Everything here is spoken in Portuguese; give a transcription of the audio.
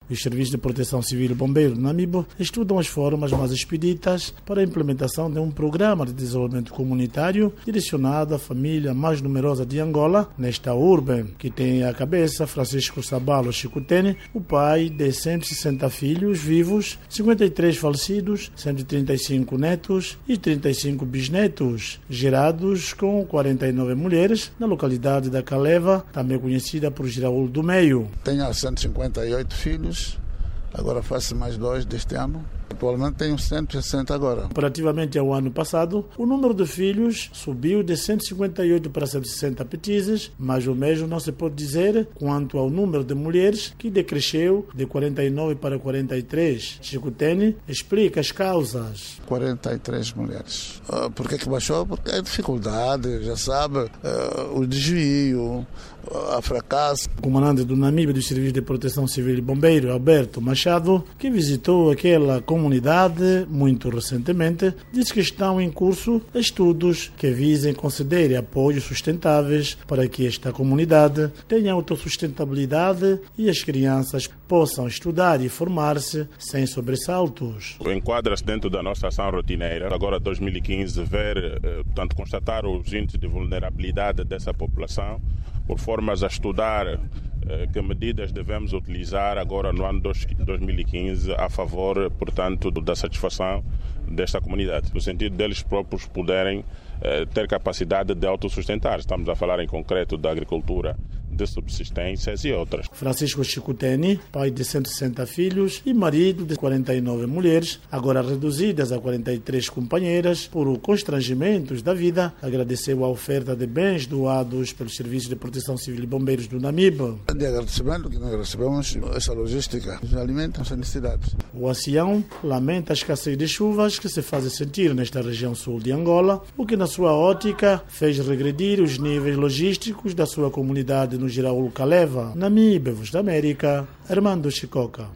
Os serviços de proteção civil e bombeiro do Namibe estudam as formas mais expeditas para a implementação de um programa de desenvolvimento comunitário direcionado à família mais numerosa de Angola, nesta urbe, que tem à cabeça Francisco Sabalo Chicutene, o pai de 160 filhos vivos, 53 falecidos, 135 netos e 35 bisnetos, gerados com 49 mulheres na localidade da Caleva, também conhecida por Giraúl do Meio. Tenho 158 filhos, agora faço mais 2 deste ano. Atualmente tenho 160 agora. Comparativamente ao ano passado, o número de filhos subiu de 158 para 160 petizes, mas o mesmo não se pode dizer quanto ao número de mulheres, que decresceu de 49 para 43. Chicutene explica as causas. 43 mulheres. Por que baixou? Porque é dificuldade, já sabe, o desvio, a fracasso. O comandante do Namibe do Serviço de Proteção Civil e Bombeiro, Alberto Machado, que visitou aquela comunidade muito recentemente, diz que estão em curso estudos que visem conceder apoios sustentáveis para que esta comunidade tenha autossustentabilidade e as crianças possam estudar e formar-se sem sobressaltos. Enquadra-se dentro da nossa ação rotineira, agora 2015, constatar os índices de vulnerabilidade dessa população, por formas a estudar que medidas devemos utilizar agora no ano 2015 a favor, portanto, da satisfação desta comunidade, no sentido deles próprios poderem ter capacidade de autossustentar. Estamos a falar em concreto da agricultura de subsistências e outras. Francisco Chicutene, pai de 160 filhos e marido de 49 mulheres, agora reduzidas a 43 companheiras por constrangimentos da vida, agradeceu a oferta de bens doados pelos Serviços de Proteção Civil e Bombeiros do Namibe. De agradecimento que nós recebemos essa logística, os alimentos, as necessidades. O ancião lamenta a escassez de chuvas que se fazem sentir nesta região sul de Angola, o que na sua ótica fez regredir os níveis logísticos da sua comunidade no Giraúl Caleva. Namibe, Voz da América, Armando Chicoca.